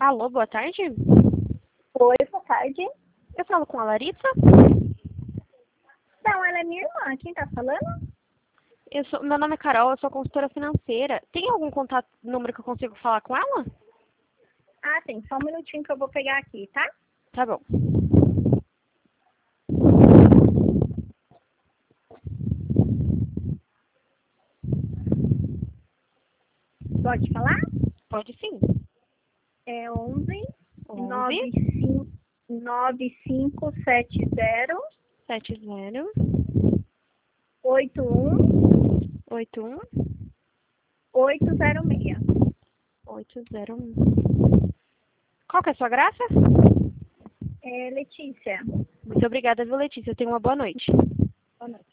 Alô, boa tarde. Oi, boa tarde. Eu falo com a Larissa. Não, ela é minha irmã. Quem tá falando? Meu nome é Carol, eu sou consultora financeira. Tem algum contato, número que eu consigo falar com ela? Ah, tem. Só um minutinho que eu vou pegar aqui, tá? Tá bom. Pode falar? Pode sim. É 11 11 9570 70 81 81 806. 801. Qual que é a sua graça? É Letícia. Muito obrigada, viu, Letícia? Tenha uma boa noite. Boa noite.